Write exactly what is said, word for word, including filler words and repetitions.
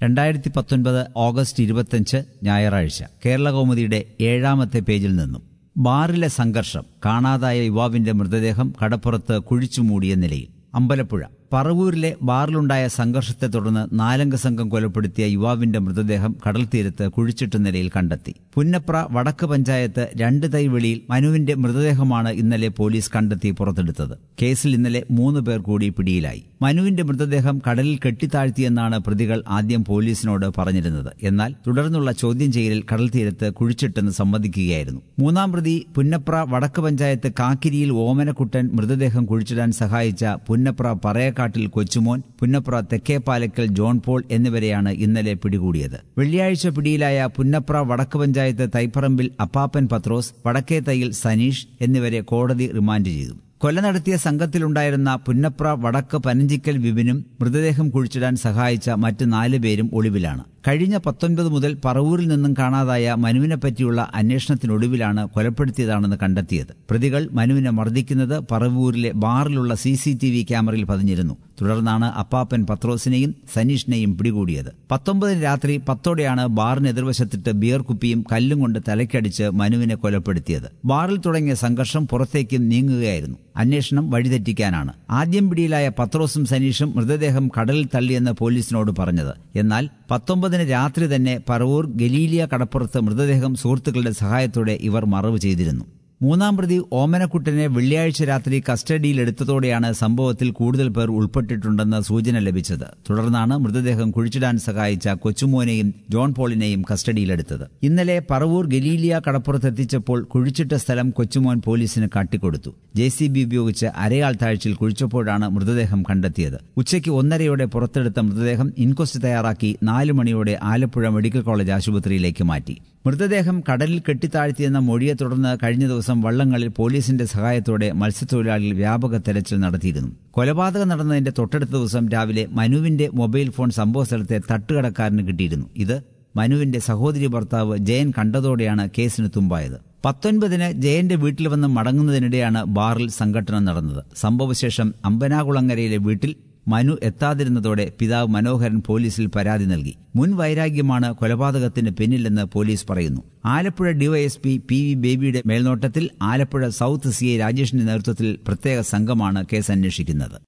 രണ്ടായിരത്തി പത്തൊൻപത് ഓഗസ്റ്റ് ഇരുപത്തിയഞ്ച് ഞായറാഴ്ച കേരളകൗമുദിയുടെ ഏഴാമത്തെ പേജിൽ നിന്നും. ബാറിലെ സംഘർഷം, കാണാതായ യുവാവിന്റെ മൃതദേഹം കടപ്പുറത്ത് കുഴിച്ചുമൂടിയ നിലയിൽ. അമ്പലപ്പുഴ പറവൂരിലെ ബാറിലുണ്ടായ സംഘർഷത്തെ തുടർന്ന് നാലംഗ സംഘം കൊലപ്പെടുത്തിയ യുവാവിന്റെ മൃതദേഹം കടൽത്തീരത്ത് കുഴിച്ചിട്ട നിലയിൽ കണ്ടെത്തി. പുന്നപ്ര വടക്ക് പഞ്ചായത്ത് രണ്ട് തൈവെളിയിൽ മനുവിന്റെ മൃതദേഹമാണ് ഇന്നലെ പോലീസ് കണ്ടെത്തി പുറത്തെടുത്തത്. കേസിൽ ഇന്നലെ മൂന്ന് പേർ കൂടി പിടിയിലായി. മനുവിന്റെ മൃതദേഹം കടലിൽ കെട്ടിത്താഴ്ത്തിയെന്നാണ് പ്രതികൾ ആദ്യം പോലീസിനോട് പറഞ്ഞിരുന്നത്. എന്നാൽ തുടർന്നുള്ള ചോദ്യം ചെയ്യലിൽ കടൽത്തീരത്ത് കുഴിച്ചിട്ടെന്ന് സമ്മതിക്കുകയായിരുന്നു. മൂന്നാം പ്രതി പുന്നപ്ര വടക്ക് പഞ്ചായത്ത് കാക്കിരിയിൽ ഓമനക്കുട്ടൻ മൃതദേഹം കുഴിച്ചിടാൻ സഹായിച്ച പുന്നപ്ര പറയക്കാട്ടിൽ കൊച്ചുമോൻ, പുന്നപ്ര തെക്കേപ്പാലക്കൽ ജോൺ പോൾ എന്നിവരെയാണ് ഇന്നലെ പിടികൂടിയത്. വെള്ളിയാഴ്ച പിടിയിലായ പുന്നപ്ര വടക്ക് പഞ്ചായത്ത് തൈപ്പറമ്പിൽ അപ്പാപ്പൻ പത്രോസ്, വടക്കേ തൈയിൽ സനീഷ് എന്നിവരെ കോടതി റിമാൻഡ് ചെയ്തു. കൊല നടത്തിയ സംഘത്തിലുണ്ടായിരുന്ന പുന്നപ്ര വടക്ക് പനഞ്ചിക്കൽ വിപിനും മൃതദേഹം കുഴിച്ചിടാൻ സഹായിച്ച മറ്റ് നാല് പേരും ഒളിവിലാണ്. കഴിഞ്ഞ പത്തൊൻപത് മുതൽ പറവൂരിൽ നിന്നും കാണാതായ മനുവിനെപ്പറ്റിയുള്ള അന്വേഷണത്തിനൊടുവിലാണ് കൊലപ്പെടുത്തിയതാണെന്ന് കണ്ടെത്തിയത്. പ്രതികൾ മനുവിനെ മർദ്ദിക്കുന്നത് പറവൂരിലെ ബാറിലുള്ള സി സി ടി വി ക്യാമറയിൽ പതിഞ്ഞിരുന്നു. തുടർന്നാണ് അപ്പാപ്പൻ പത്രോസിനെയും സനീഷിനെയും പിടികൂടിയത്. പത്തൊമ്പതിന് രാത്രി പത്തോടെയാണ് ബാറിന് എതിർവശത്തിട്ട് ബിയർ കുപ്പിയും കല്ലും കൊണ്ട് തലയ്ക്കടിച്ച് മനുവിനെ കൊലപ്പെടുത്തിയത്. ബാറിൽ തുടങ്ങിയ സംഘർഷം പുറത്തേക്കും നീങ്ങുകയായിരുന്നു. അന്വേഷണം വഴിതെറ്റിക്കാനാണ് ആദ്യം പിടിയിലായ പത്രോസും സനീഷും മൃതദേഹം കടലിൽ തള്ളിയെന്ന് പോലീസിനോട് പറഞ്ഞത്. എന്നാൽ പത്തൊമ്പതിന് രാത്രി തന്നെ പറവൂർ ഗലീലിയ കടപ്പുറത്ത് മൃതദേഹം സുഹൃത്തുക്കളുടെ സഹായത്തോടെ ഇവർ മറവ് ചെയ്തിരുന്നു. മൂന്നാം പ്രതി ഓമനക്കുട്ടനെ വെള്ളിയാഴ്ച രാത്രി കസ്റ്റഡിയിലെടുത്തതോടെയാണ് സംഭവത്തിൽ കൂടുതൽ പേർ ഉൾപ്പെട്ടിട്ടുണ്ടെന്ന് സൂചന ലഭിച്ചത്. തുടർന്നാണ് മൃതദേഹം കുഴിച്ചിടാൻ സഹായിച്ച കൊച്ചുമോനെയും ജോൺ പോളിനെയും കസ്റ്റഡിയിലെടുത്തത്. ഇന്നലെ പറവൂർ ഗലീലിയ കടപ്പുറത്തെത്തിച്ചപ്പോൾ കുഴിച്ചിട്ട സ്ഥലം കൊച്ചുമോൻ പോലീസിന് കാട്ടിക്കൊടുത്തു. ജെ സി ബി ഉപയോഗിച്ച് അരയാൾ താഴ്ചയിൽ കുഴിച്ചപ്പോഴാണ് മൃതദേഹം കണ്ടെത്തിയത്. ഉച്ചയ്ക്ക് ഒന്നരയോടെ പുറത്തെടുത്ത മൃതദേഹം ഇൻക്വസ്റ്റ് തയ്യാറാക്കി നാലു മണിയോടെ ആലപ്പുഴ മെഡിക്കൽ കോളേജ് ആശുപത്രിയിലേക്ക് മാറ്റി. മൃതദേഹം കടലിൽ കെട്ടിത്താഴ്ത്തിയെന്ന മൊഴിയെ തുടർന്ന് കഴിഞ്ഞ ദിവസം വള്ളങ്ങളിൽ പോലീസിന്റെ സഹായത്തോടെ മത്സ്യത്തൊഴിലാളികൾ വ്യാപക തെരച്ചിൽ നടത്തിയിരുന്നു. കൊലപാതകം നടന്നതിന്റെ തൊട്ടടുത്ത ദിവസം രാവിലെ മനുവിന്റെ മൊബൈൽ ഫോൺ സംഭവസ്ഥലത്തെ തട്ടുകടക്കാരന് കിട്ടിയിരുന്നു. ഇത് മനുവിന്റെ സഹോദരി ഭർത്താവ് ജയൻ കണ്ടതോടെയാണ് കേസിന് തുമ്പായത്. പത്തൊൻപതിന് ജയന്റെ വീട്ടിൽ വന്ന് മടങ്ങുന്നതിനിടെയാണ് ബാറിൽ സംഘട്ടനം നടന്നത്. സംഭവശേഷം അമ്പനാകുളങ്ങരയിലെ വീട്ടിൽ മനു എത്താതിരുന്നതോടെ പിതാവ് മനോഹരൻ പോലീസിൽ പരാതി നൽകി. മുൻ വൈരാഗ്യമാണ് കൊലപാതകത്തിന് പിന്നിലെന്ന് പോലീസ് പറയുന്നു. ആലപ്പുഴ ഡിവൈഎസ്പി പി വി ബേബിയുടെ മേൽനോട്ടത്തിൽ ആലപ്പുഴ സൌത്ത് സി ഐ രാജേഷിന്റെ നേതൃത്വത്തിൽ പ്രത്യേക സംഘമാണ് കേസ് അന്വേഷിക്കുന്നത്.